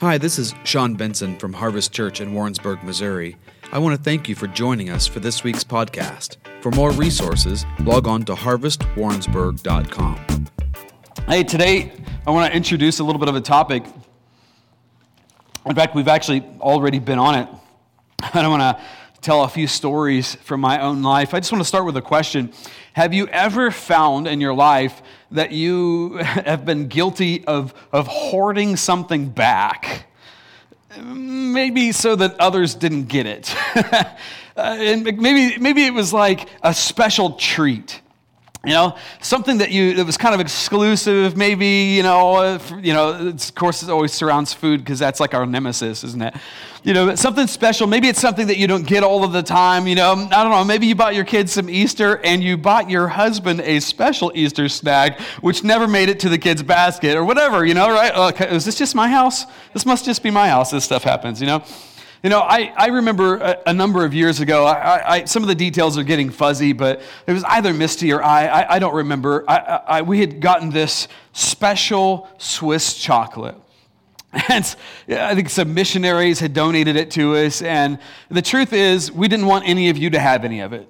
Hi, this is Sean Benson from Harvest Church in Warrensburg, Missouri. I want to thank you for joining us for this week's podcast. For more resources, log on to harvestwarrensburg.com. Hey, today I want to introduce a little bit of a topic. In fact, we've actually already been on it. I want to tell a few stories from my own life. I just want to start with a question. Have you ever found in your life that you have been guilty of hoarding something back? Maybe so that others didn't get it. And maybe it was like a special treat. You know, something that was kind of exclusive, maybe, of course, it always surrounds food because that's like our nemesis, isn't it? But something special. Maybe it's something that you don't get all of the time, I don't know. Maybe you bought your kids some Easter and you bought your husband a special Easter snack, which never made it to the kids' basket or whatever, right? Okay, is this just my house? This must just be my house. This stuff happens, I remember a number of years ago, some of the details are getting fuzzy, but it was either Misty or I don't remember. We had gotten this special Swiss chocolate. And I think some missionaries had donated it to us, and the truth is, we didn't want any of you to have any of it.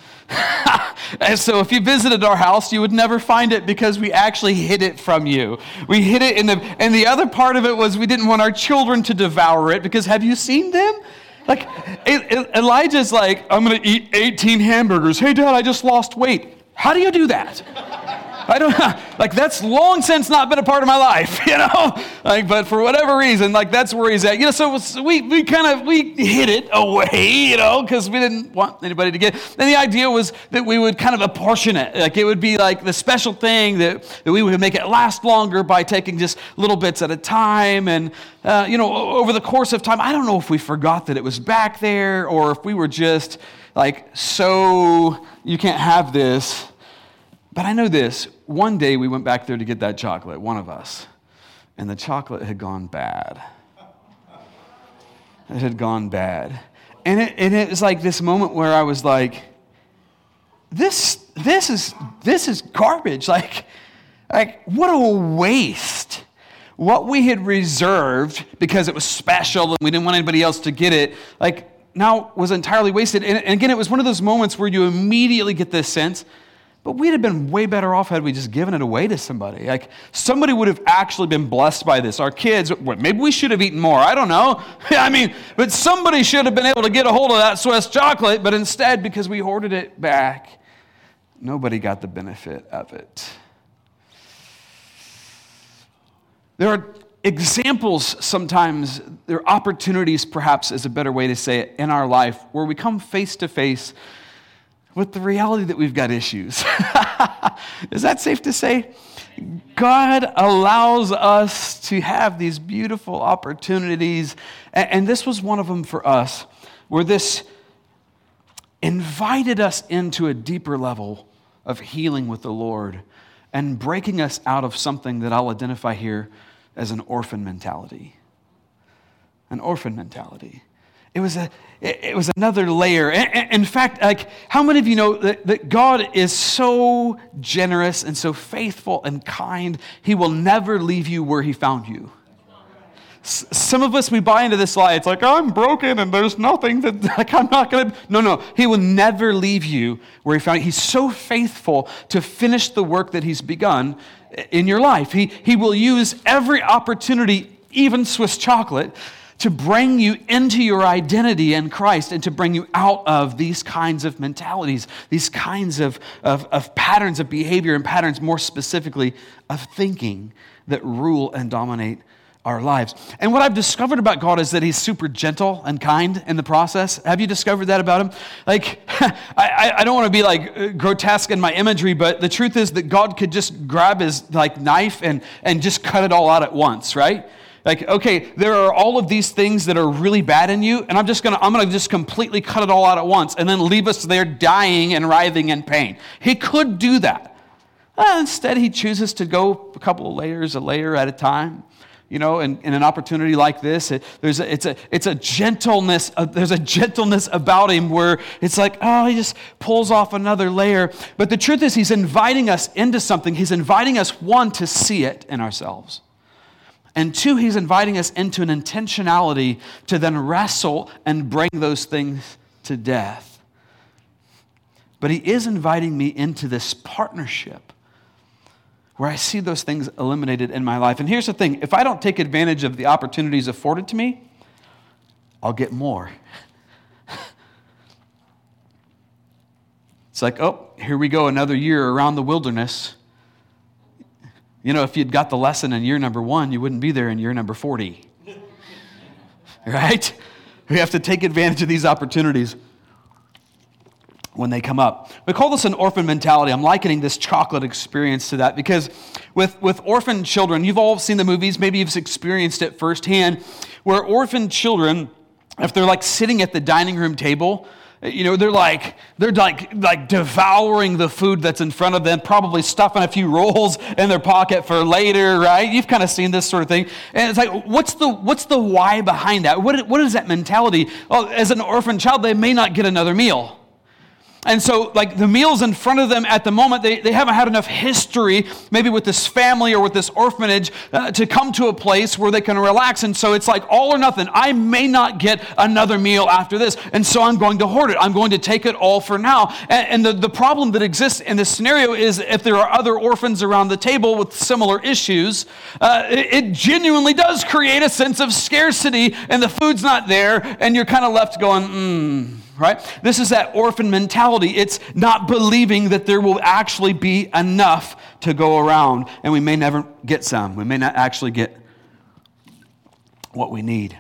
And so if you visited our house, you would never find it because we actually hid it from you. We hid it and the other part of it was we didn't want our children to devour it because have you seen them? Like, Elijah's like, I'm going to eat 18 hamburgers. Hey, Dad, I just lost weight. How do you do that? I don't that's long since not been a part of my life, but for whatever reason, that's where he's at. So we hid it away, because we didn't want anybody to get it. And the idea was that we would kind of apportion it. It would be like the special thing that we would make it last longer by taking just little bits at a time. And, over the course of time, I don't know if we forgot that it was back there or if we were just so you can't have this. But I know this, one day we went back there to get that chocolate, one of us, and the chocolate had gone bad. It had gone bad. And it was like this moment where I was like, this is garbage. Like what a waste. What we had reserved because it was special and we didn't want anybody else to get it, now was entirely wasted. And again, it was one of those moments where you immediately get this sense, but we'd have been way better off had we just given it away to somebody. Somebody would have actually been blessed by this. Our kids, maybe we should have eaten more. I don't know. But somebody should have been able to get a hold of that Swiss chocolate, but instead, because we hoarded it back, nobody got the benefit of it. There are examples sometimes, there are opportunities perhaps is a better way to say it, in our life where we come face to face with the reality that we've got issues. Is that safe to say? God allows us to have these beautiful opportunities, and this was one of them for us, where this invited us into a deeper level of healing with the Lord and breaking us out of something that I'll identify here as an orphan mentality. An orphan mentality. It was another layer. In fact, how many of you know that God is so generous and so faithful and kind, He will never leave you where He found you. Some of us, we buy into this lie. It's I'm broken and there's nothing that, I'm not going to. No. He will never leave you where He found you. He's so faithful to finish the work that He's begun in your life. He will use every opportunity, even Swiss chocolate, to bring you into your identity in Christ and to bring you out of these kinds of mentalities, these kinds of patterns of behavior and patterns, more specifically, of thinking that rule and dominate our lives. And what I've discovered about God is that He's super gentle and kind in the process. Have you discovered that about Him? I don't want to be grotesque in my imagery, but the truth is that God could just grab His knife and just cut it all out at once, right? Okay, there are all of these things that are really bad in you, and I'm gonna just completely cut it all out at once, and then leave us there dying and writhing in pain. He could do that. Instead, He chooses to go a couple of layers, a layer at a time. In an opportunity like this, there's a gentleness. There's a gentleness about Him where it's He just pulls off another layer. But the truth is, He's inviting us into something. He's inviting us, one, to see it in ourselves. And two, he's inviting us into an intentionality to then wrestle and bring those things to death. But he is inviting me into this partnership where I see those things eliminated in my life. And here's the thing, if I don't take advantage of the opportunities afforded to me, I'll get more. It's like, oh, here we go, another year around the wilderness. You know, if you'd got the lesson in year number 1, you wouldn't be there in year number 40. Right? We have to take advantage of these opportunities when they come up. We call this an orphan mentality. I'm likening this chocolate experience to that because with orphan children, you've all seen the movies, maybe you've experienced it firsthand, where orphan children, if they're like sitting at the dining room table, you know, they're like devouring the food that's in front of them, probably stuffing a few rolls in their pocket for later, right? You've kind of seen this sort of thing. And it's like, what's the why behind that? What is that mentality? Well, as an orphan child, they may not get another meal. And so, like, the meals in front of them at the moment, they haven't had enough history, maybe with this family or with this orphanage, to come to a place where they can relax. And so it's like all or nothing. I may not get another meal after this, and so I'm going to hoard it. I'm going to take it all for now. And the problem that exists in this scenario is if there are other orphans around the table with similar issues, it genuinely does create a sense of scarcity, and the food's not there, and you're kind of left going, right? This is that orphan mentality. It's not believing that there will actually be enough to go around, and we may never get some. We may not actually get what we need.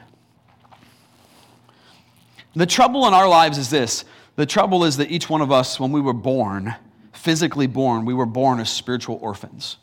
The trouble in our lives is this. The trouble is that each one of us, when we were born, physically born, we were born as spiritual orphans.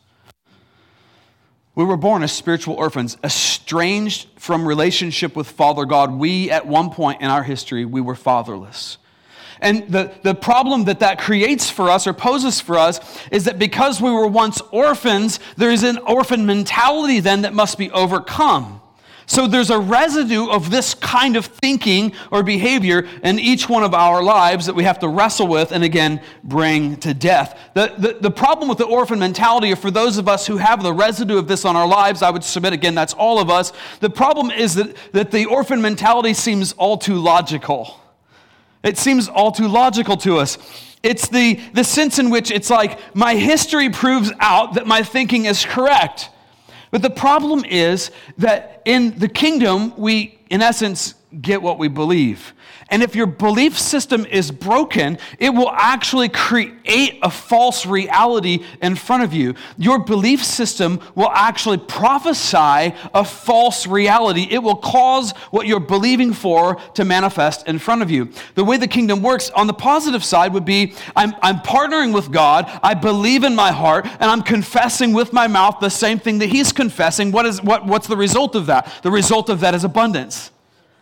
We were born as spiritual orphans, estranged from relationship with Father God. We, at one point in our history, we were fatherless. And the problem that creates for us or poses for us is that because we were once orphans, there is an orphan mentality then that must be overcome. So there's a residue of this kind of thinking or behavior in each one of our lives that we have to wrestle with and again bring to death. The problem with the orphan mentality, or for those of us who have the residue of this on our lives, I would submit again, that's all of us. The problem is that the orphan mentality seems all too logical. It seems all too logical to us. It's the sense in which it's like my history proves out that my thinking is correct. But the problem is that in the kingdom, we, in essence, get what we believe. And if your belief system is broken, it will actually create a false reality in front of you. Your belief system will actually prophesy a false reality. It will cause what you're believing for to manifest in front of you. The way the kingdom works on the positive side would be, I'm partnering with God, I believe in my heart, and I'm confessing with my mouth the same thing that He's confessing. What's the result of that? The result of that is abundance.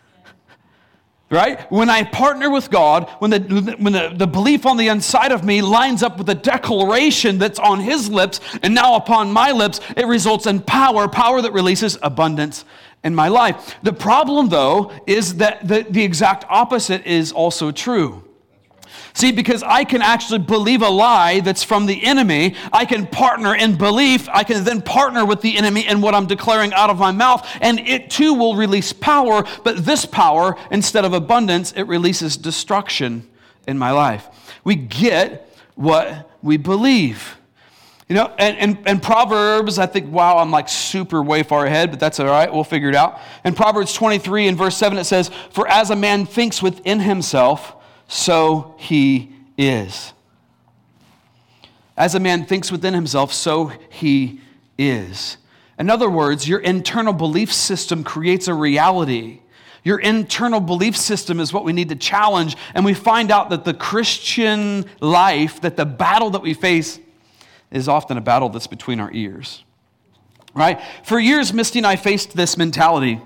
Right? When I partner with God, when the belief on the inside of me lines up with the declaration that's on His lips and now upon my lips, it results in power that releases abundance in my life. The problem, though, is that the exact opposite is also true. See, because I can actually believe a lie that's from the enemy, I can partner in belief, I can then partner with the enemy in what I'm declaring out of my mouth, and it too will release power, but this power, instead of abundance, it releases destruction in my life. We get what we believe. You know, and Proverbs, I think, wow, I'm like super way far ahead, but that's all right, we'll figure it out. In Proverbs 23 and verse 7, it says, "For as a man thinks within himself, so he is." As a man thinks within himself, so he is. In other words, your internal belief system creates a reality. Your internal belief system is what we need to challenge, and we find out that the Christian life, that the battle that we face is often a battle that's between our ears. Right? For years, Misty and I faced this mentality.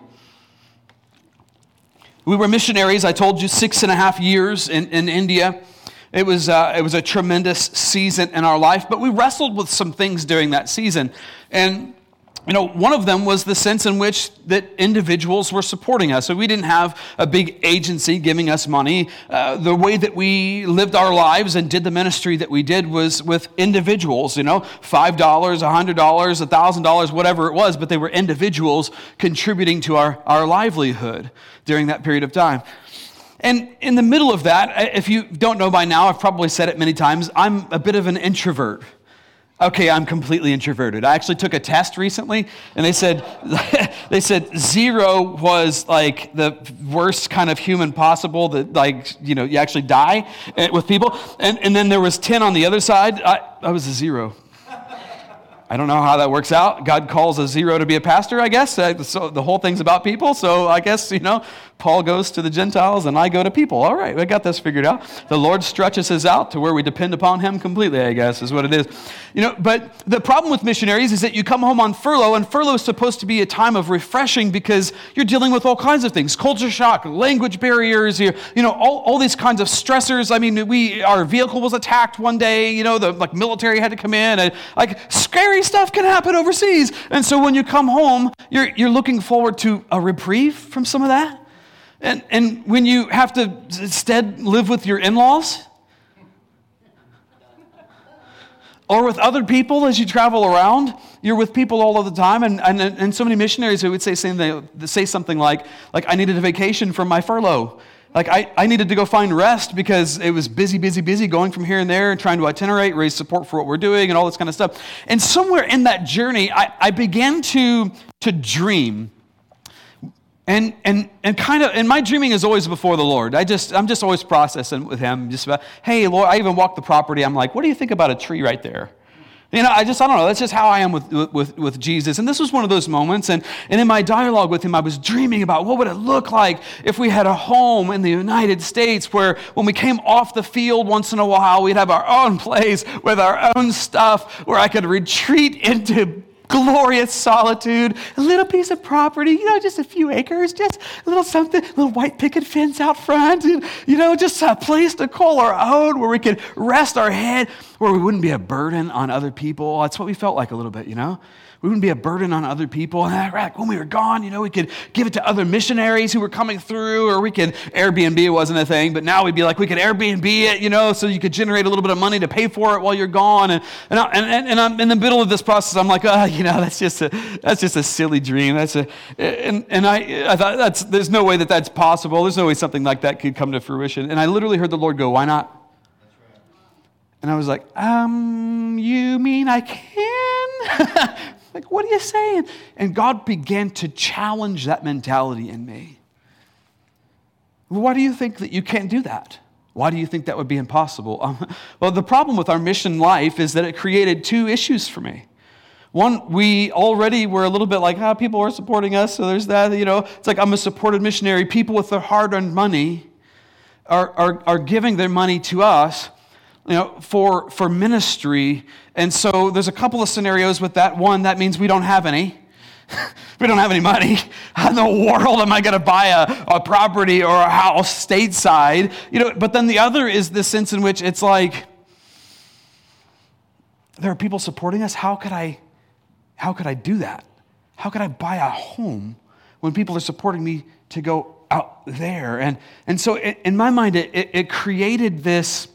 We were missionaries, I told you, 6.5 years in India. It was a tremendous season in our life, but we wrestled with some things during that season. And One of them was the sense in which that individuals were supporting us. So we didn't have a big agency giving us money. The way that we lived our lives and did the ministry that we did was with individuals, $5, $100, $1,000, whatever it was, but they were individuals contributing to our livelihood during that period of time. And in the middle of that, if you don't know by now, I've probably said it many times, I'm a bit of an introvert. Okay, I'm completely introverted. I actually took a test recently, and they said 0 was like the worst kind of human possible, that you actually die with people. And then there was 10 on the other side. I was a 0. I don't know how that works out. God calls a 0 to be a pastor, I guess. So the whole thing's about people. So I guess, Paul goes to the Gentiles and I go to people. All right, we got this figured out. The Lord stretches us out to where we depend upon him completely, I guess, is what it is. But the problem with missionaries is that you come home on furlough, and furlough is supposed to be a time of refreshing because you're dealing with all kinds of things. Culture shock, language barriers, all these kinds of stressors. I mean, our vehicle was attacked one day, the military had to come in, and scary stuff can happen overseas. And so when you come home, you're looking forward to a reprieve from some of that. And when you have to instead live with your in-laws or with other people as you travel around, you're with people all of the time. And so many missionaries who would say something like, I needed a vacation from my furlough. I needed to go find rest because it was busy going from here and there and trying to itinerate, raise support for what we're doing and all this kind of stuff. And somewhere in that journey, I began to dream. And my dreaming is always before the Lord. I'm just always processing with him, just about, hey, Lord, I even walk the property. I'm like, what do you think about a tree right there? I don't know. That's just how I am with Jesus. And this was one of those moments. And in my dialogue with him, I was dreaming about what would it look like if we had a home in the United States where when we came off the field once in a while, we'd have our own place with our own stuff where I could retreat into glorious solitude, a little piece of property, just a few acres, just a little something, a little white picket fence out front, and, just a place to call our own where we could rest our head, where we wouldn't be a burden on other people. That's what we felt like a little bit, We wouldn't be a burden on other people. And when we were gone, we could give it to other missionaries who were coming through, or we could, Airbnb wasn't a thing, but now we'd be like, we could Airbnb it, so you could generate a little bit of money to pay for it while you're gone. And I'm in the middle of this process. I'm like, that's just a silly dream. I thought there's no way that's possible. There's no way something like that could come to fruition. And I literally heard the Lord go, why not? And I was like, you mean I can? What are you saying? And God began to challenge that mentality in me. Why do you think that you can't do that? Why do you think that would be impossible? Well, the problem with our mission life is that it created two issues for me. One, we already were a little bit like, people are supporting us, so there's that, It's like I'm a supported missionary. People with their hard-earned money are giving their money to us, for ministry. And so there's a couple of scenarios with that. One, that means we don't have any. We don't have any money. How in the world am I going to buy a property or a house stateside? But then the other is the sense in which it's like, there are people supporting us. How could I do that? How could I buy a home when people are supporting me to go out there? And so in my mind, it created this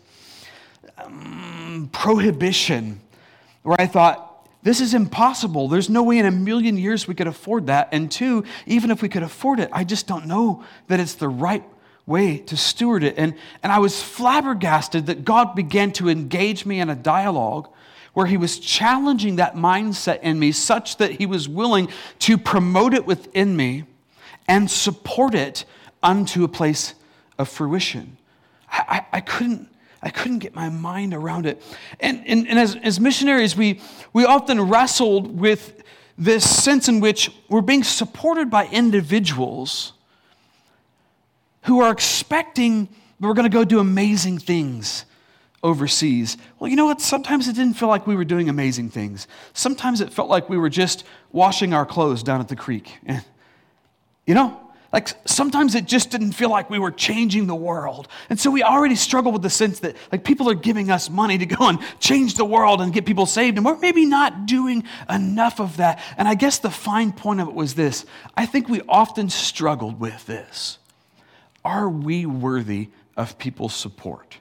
prohibition where I thought, this is impossible. There's no way in a million years we could afford that. And two, even if we could afford it, I just don't know that it's the right way to steward it. And I was flabbergasted that God began to engage me in a dialogue where he was challenging that mindset in me such that he was willing to promote it within me and support it unto a place of fruition. I couldn't get my mind around it. And as missionaries, we often wrestled with this sense in which we're being supported by individuals who are expecting we're going to go do amazing things overseas. Well, you know what? Sometimes it didn't feel like we were doing amazing things. Sometimes it felt like we were just washing our clothes down at the creek. Like sometimes it just didn't feel like we were changing the world. And so we already struggle with the sense that like people are giving us money to go and change the world and get people saved. And we're maybe not doing enough of that. And I guess the fine point of it was this. I think we often struggled with this. Are we worthy of people's support?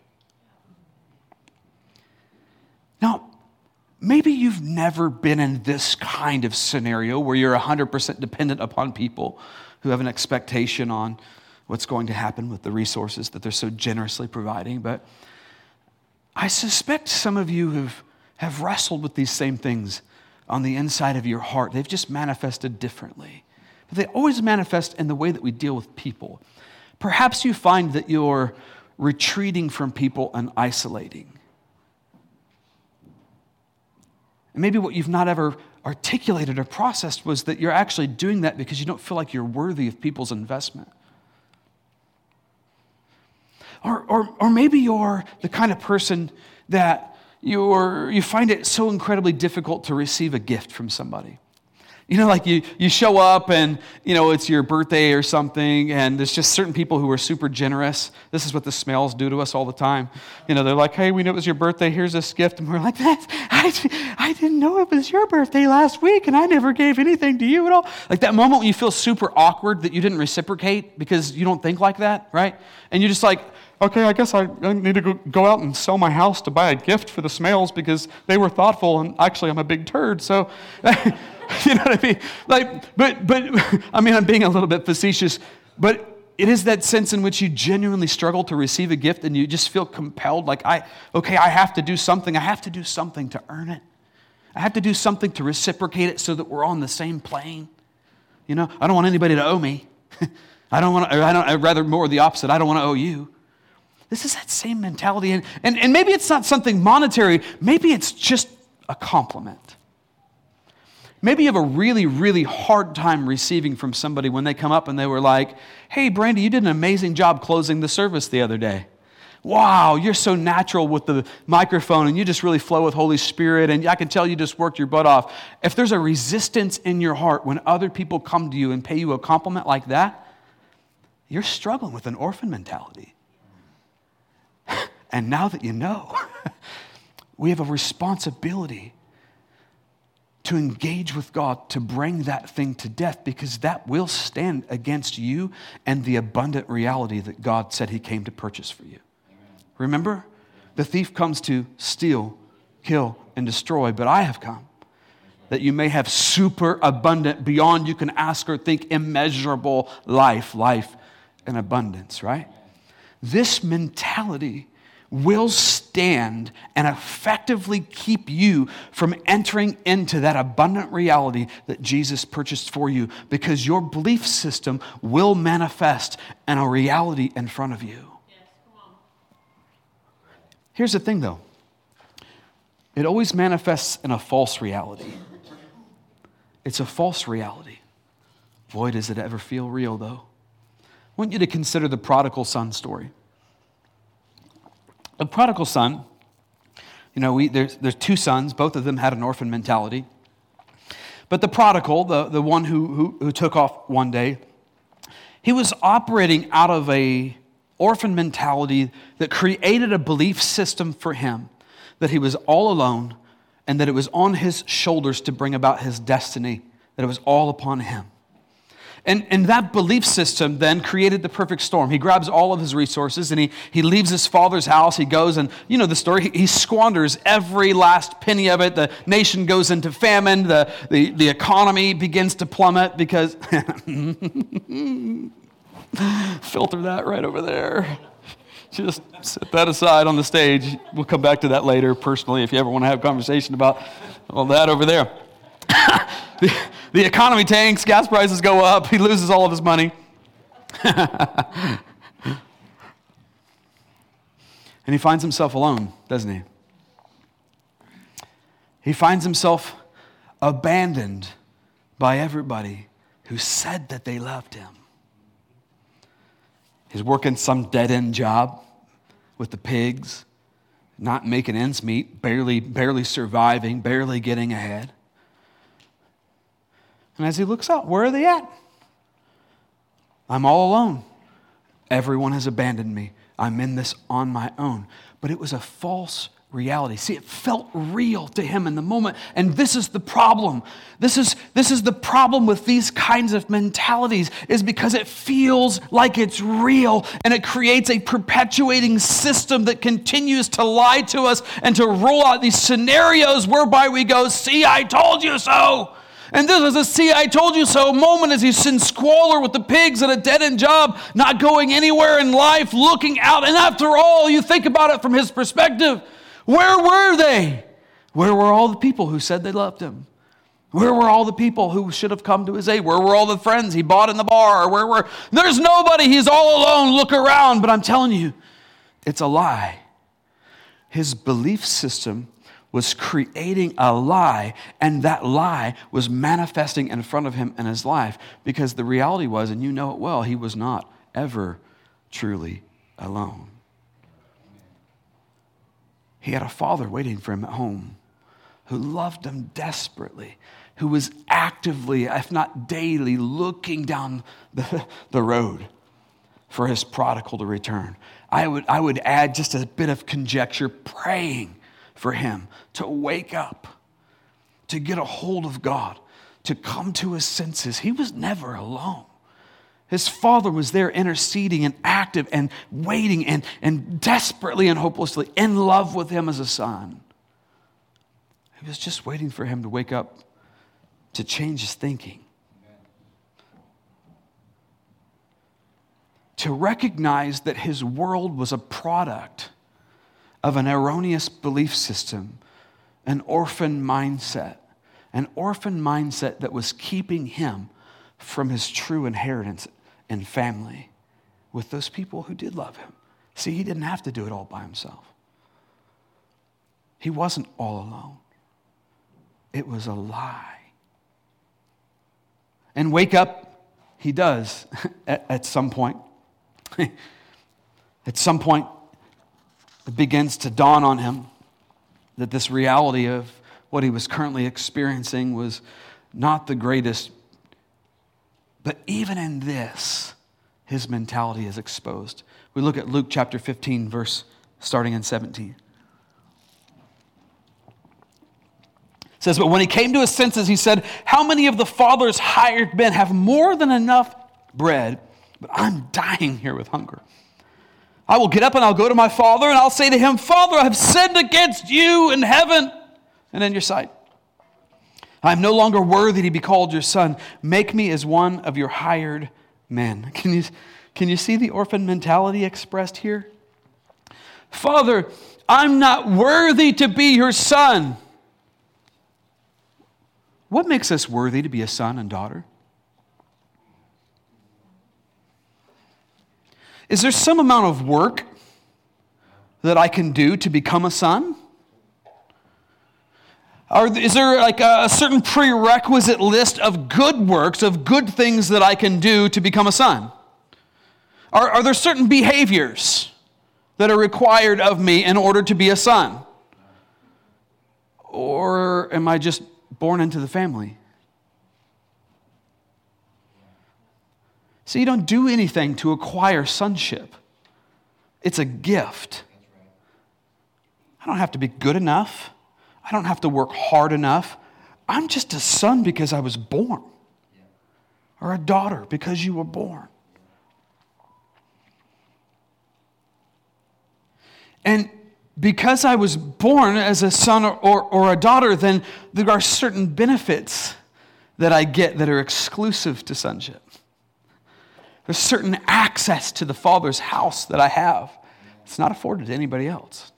Now, maybe you've never been in this kind of scenario where you're 100% dependent upon people who have an expectation on what's going to happen with the resources that they're so generously providing. But I suspect some of you have wrestled with these same things on the inside of your heart. They've just manifested differently. But they always manifest in the way that we deal with people. Perhaps you find that you're retreating from people and isolating. And maybe what you've not ever articulated or processed was that you're actually doing that because you don't feel like you're worthy of people's investment. Or maybe you're the kind of person that you find it so incredibly difficult to receive a gift from somebody. You know, like you show up and, you know, it's your birthday or something, and there's just certain people who are super generous. This is what the smells do to us all the time. You know, they're like, hey, we know it was your birthday, here's this gift. And we're like, I didn't know it was your birthday last week, and I never gave anything to you at all. Like that moment when you feel super awkward that you didn't reciprocate because you don't think like that, right? And you're just like, okay, I guess I need to go out and sell my house to buy a gift for the Smales because they were thoughtful, and actually I'm a big turd, so... You know what I mean? Like, but I mean, I'm being a little bit facetious, but it is that sense in which you genuinely struggle to receive a gift and you just feel compelled, like, I have to do something. I have to do something to earn it. I have to do something to reciprocate it so that we're on the same plane. You know, I don't want anybody to owe me. I'd rather more the opposite. I don't want to owe you. This is that same mentality. And maybe it's not something monetary. Maybe it's just a compliment. Maybe you have a really, really hard time receiving from somebody when they come up and they were like, hey, Brandy, you did an amazing job closing the service the other day. Wow, you're so natural with the microphone and you just really flow with Holy Spirit and I can tell you just worked your butt off. If there's a resistance in your heart when other people come to you and pay you a compliment like that, you're struggling with an orphan mentality. And now that you know, we have a responsibility to engage with God, to bring that thing to death, because that will stand against you and the abundant reality that God said He came to purchase for you. Amen. Remember, the thief comes to steal, kill, and destroy, but I have come that you may have super abundant, beyond you can ask or think, immeasurable life in abundance, right? This mentality will stand and effectively keep you from entering into that abundant reality that Jesus purchased for you, because your belief system will manifest in a reality in front of you. Yes, come on. Here's the thing, though. It always manifests in a false reality. It's a false reality. Boy, does it ever feel real, though. I want you to consider the prodigal son story. The prodigal son, you know, there's two sons. Both of them had an orphan mentality. But the prodigal, the one who took off one day, he was operating out of a orphan mentality that created a belief system for him that he was all alone and that it was on his shoulders to bring about his destiny, that it was all upon him. And that belief system then created the perfect storm. He grabs all of his resources and he leaves his father's house. He goes and, you know the story, he squanders every last penny of it. The nation goes into famine. The economy begins to plummet because, filter that right over there. Just set that aside on the stage. We'll come back to that later personally if you ever want to have a conversation about all that over there. The economy tanks, gas prices go up, he loses all of his money. And he finds himself alone, doesn't he? He finds himself abandoned by everybody who said that they loved him. He's working some dead-end job with the pigs, not making ends meet, barely surviving, barely getting ahead. And as he looks out, where are they at? I'm all alone. Everyone has abandoned me. I'm in this on my own. But it was a false reality. See, it felt real to him in the moment. And this is the problem. This is the problem with these kinds of mentalities, is because it feels like it's real, and it creates a perpetuating system that continues to lie to us and to roll out these scenarios whereby we go, see, I told you so. And this is a see, I told you so moment as he's in squalor with the pigs at a dead-end job, not going anywhere in life, looking out. And after all, you think about it from his perspective, where were they? Where were all the people who said they loved him? Where were all the people who should have come to his aid? Where were all the friends he bought in the bar? There's nobody, he's all alone, look around. But I'm telling you, it's a lie. His belief system was creating a lie, and that lie was manifesting in front of him in his life, because the reality was, and you know it well, he was not ever truly alone. He had a father waiting for him at home who loved him desperately, who was actively, if not daily, looking down the road for his prodigal to return. I would add just a bit of conjecture, praying for him to wake up, to get a hold of God, to come to his senses. He was never alone. His father was there interceding and active and waiting and desperately and hopelessly in love with him as a son. He was just waiting for him to wake up, to change his thinking. To recognize that his world was a product of an erroneous belief system, an orphan mindset that was keeping him from his true inheritance and family with those people who did love him. See, he didn't have to do it all by himself. He wasn't all alone. It was a lie. And wake up, he does at some point. At some point, it begins to dawn on him that this reality of what he was currently experiencing was not the greatest. But even in this, his mentality is exposed. We look at Luke chapter 15, verse starting in 17. It says, but when he came to his senses, he said, how many of the father's hired men have more than enough bread, but I'm dying here with hunger? I will get up and I'll go to my father and I'll say to him, Father, I have sinned against you in heaven and in your sight. I am no longer worthy to be called your son. Make me as one of your hired men. Can you see the orphan mentality expressed here? Father, I'm not worthy to be your son. What makes us worthy to be a son and daughter? Is there some amount of work that I can do to become a son? Or is there like a certain prerequisite list of good works, of good things that I can do to become a son? Are there certain behaviors that are required of me in order to be a son? Or am I just born into the family? See, you don't do anything to acquire sonship. It's a gift. I don't have to be good enough. I don't have to work hard enough. I'm just a son because I was born. Or a daughter because you were born. And because I was born as a son or a daughter, then there are certain benefits that I get that are exclusive to sonship. There's certain access to the Father's house that I have. It's not afforded to anybody else.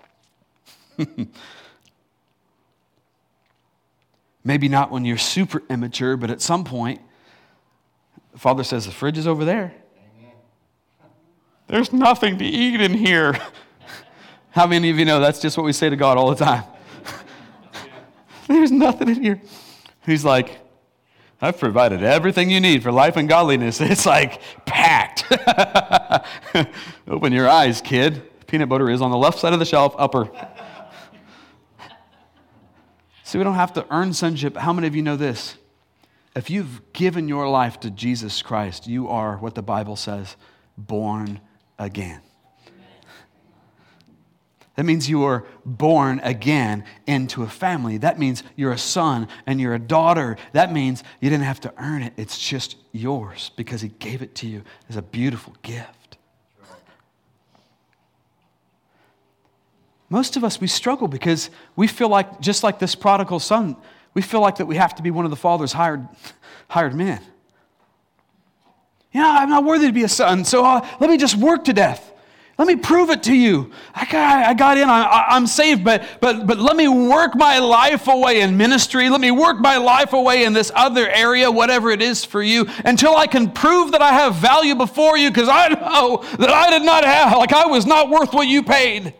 Maybe not when you're super immature, but at some point, the Father says, the fridge is over there. There's nothing to eat in here. How many of you know that's just what we say to God all the time? There's nothing in here. He's like, I've provided everything you need for life and godliness. It's like packed. Open your eyes, kid. Peanut butter is on the left side of the shelf, upper. See, we don't have to earn sonship. How many of you know this? If you've given your life to Jesus Christ, you are what the Bible says, born again. That means you are born again into a family. That means you're a son and you're a daughter. That means you didn't have to earn it. It's just yours because He gave it to you as a beautiful gift. Most of us, we struggle because we feel like, just like this prodigal son, we feel like that we have to be one of the Father's hired men. I'm not worthy to be a son, so let me just work to death. Let me prove it to you. I got in, I'm saved, but let me work my life away in ministry. Let me work my life away in this other area, whatever it is for you, until I can prove that I have value before you, because I know that I did not have, like I was not worth what you paid.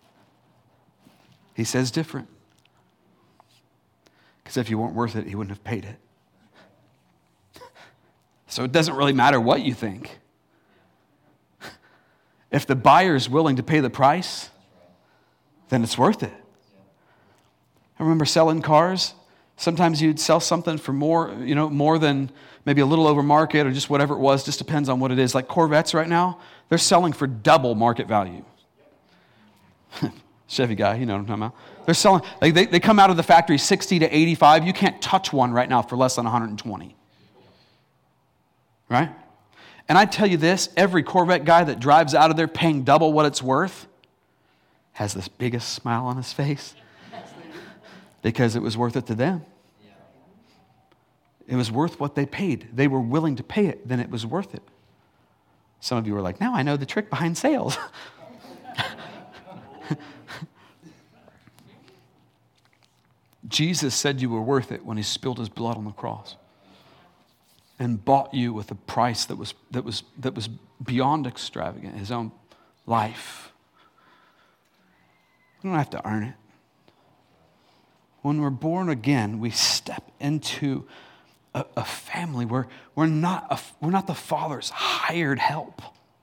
He says different. Because if you weren't worth it, He wouldn't have paid it. So it doesn't really matter what you think. If the buyer's willing to pay the price, then it's worth it. I remember selling cars. Sometimes you'd sell something for more than maybe a little over market or just whatever it was. Just depends on what it is. Like Corvettes right now, they're selling for double market value. Chevy guy, you know what I'm talking about. They're selling, they come out of the factory 60 to 85. You can't touch one right now for less than 120. Right? And I tell you this, every Corvette guy that drives out of there paying double what it's worth has the biggest smile on his face because it was worth it to them. It was worth what they paid. They were willing to pay it, then it was worth it. Some of you are like, now I know the trick behind sales. Jesus said you were worth it when He spilled His blood on the cross and bought you with a price that was beyond extravagant, His own life. We don't have to earn it. When we're born again, we step into a family where we're not the Father's hired help.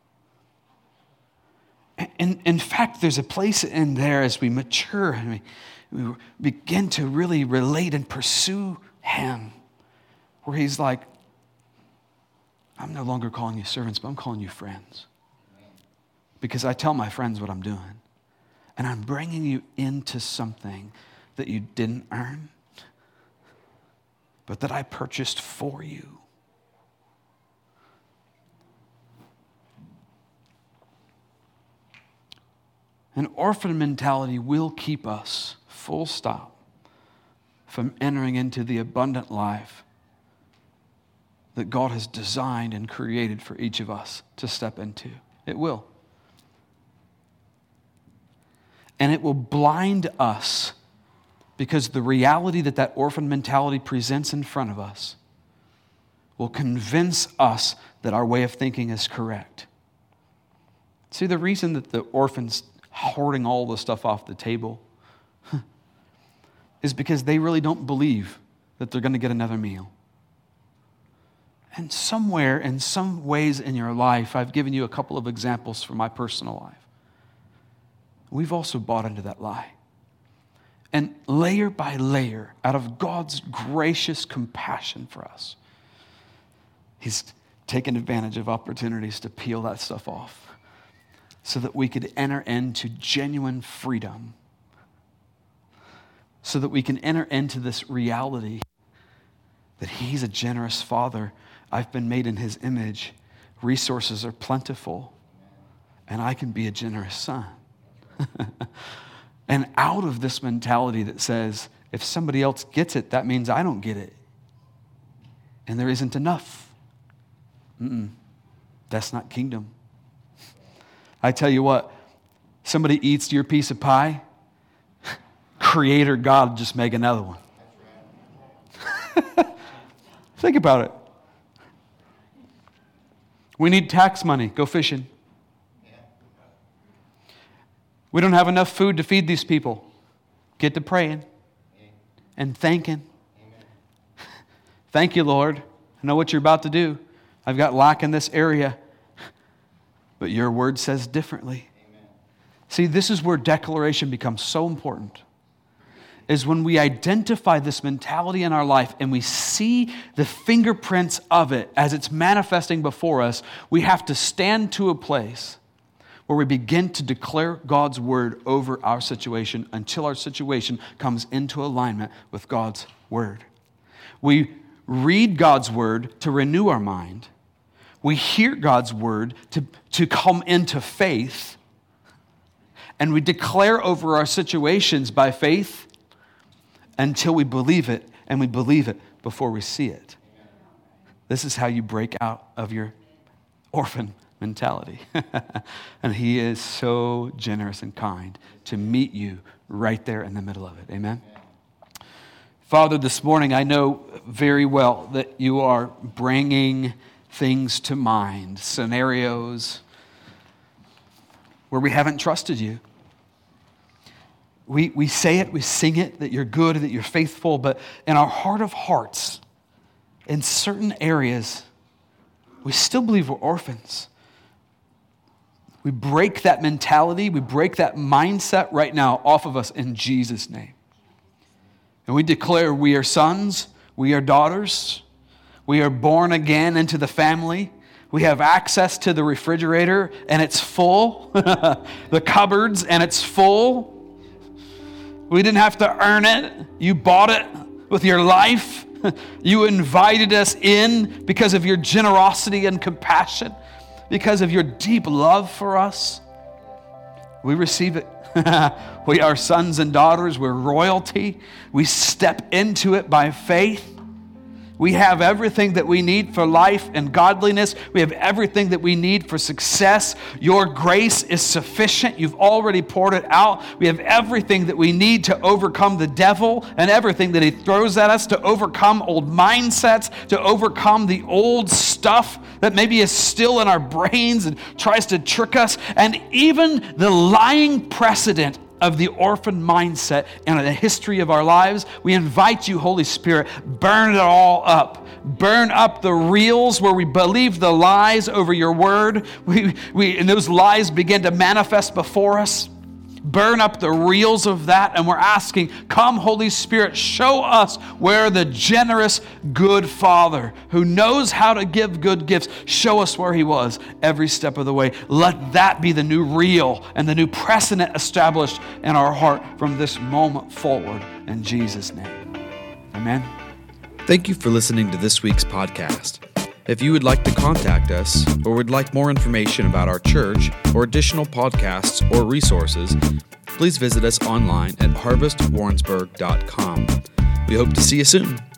And in fact, there's a place in there as we mature and we begin to really relate and pursue Him, where He's like, I'm no longer calling you servants, but I'm calling you friends. Because I tell my friends what I'm doing. And I'm bringing you into something that you didn't earn, but that I purchased for you. An orphan mentality will keep us, full stop, from entering into the abundant life that God has designed and created for each of us to step into. It will. And it will blind us because the reality that orphan mentality presents in front of us will convince us that our way of thinking is correct. See, the reason that the orphans hoarding all the stuff off the table is because they really don't believe that they're going to get another meal. And somewhere, in some ways in your life, I've given you a couple of examples from my personal life. We've also bought into that lie. And layer by layer, out of God's gracious compassion for us, He's taken advantage of opportunities to peel that stuff off so that we could enter into genuine freedom, so that we can enter into this reality that He's a generous Father. I've been made in His image. Resources are plentiful, and I can be a generous son. And out of this mentality that says, if somebody else gets it, that means I don't get it. And there isn't enough. That's not kingdom. I tell you what, somebody eats your piece of pie, Creator God just make another one. Think about it. We need tax money. Go fishing. We don't have enough food to feed these people. Get to praying and thanking. Thank you, Lord. I know what you're about to do. I've got lack in this area. But your word says differently. See, this is where declaration becomes so important. is when we identify this mentality in our life and we see the fingerprints of it as it's manifesting before us, we have to stand to a place where we begin to declare God's word over our situation until our situation comes into alignment with God's word. We read God's word to renew our mind. We hear God's word to come into faith. And we declare over our situations by faith until we believe it, and we believe it before we see it. This is how you break out of your orphan mentality. And He is so generous and kind to meet you right there in the middle of it. Amen? Father, this morning I know very well that you are bringing things to mind, scenarios where we haven't trusted you. We say it, we sing it, that you're good, that you're faithful, but in our heart of hearts, in certain areas, we still believe we're orphans. We break that mentality, we break that mindset right now off of us in Jesus' name. And we declare we are sons, we are daughters, we are born again into the family. We have access to the refrigerator and it's full, the cupboards and it's full. We didn't have to earn it. You bought it with your life. You invited us in because of your generosity and compassion, because of your deep love for us. We receive it. We are sons and daughters. We're royalty. We step into it by faith. We have everything that we need for life and godliness. We have everything that we need for success. Your grace is sufficient. You've already poured it out. We have everything that we need to overcome the devil and everything that he throws at us, to overcome old mindsets, to overcome the old stuff that maybe is still in our brains and tries to trick us, and even the lying precedent of the orphan mindset and the history of our lives. We invite you, Holy Spirit, burn it all up. Burn up the reels where we believe the lies over your word. And those lies begin to manifest before us. Burn up the reels of that, and we're asking, come, Holy Spirit, show us where the generous, good Father who knows how to give good gifts, show us where He was every step of the way. Let that be the new reel and the new precedent established in our heart from this moment forward, in Jesus' name. Amen. Thank you for listening to this week's podcast. If you would like to contact us or would like more information about our church or additional podcasts or resources, please visit us online at harvestwarrensburg.com. We hope to see you soon.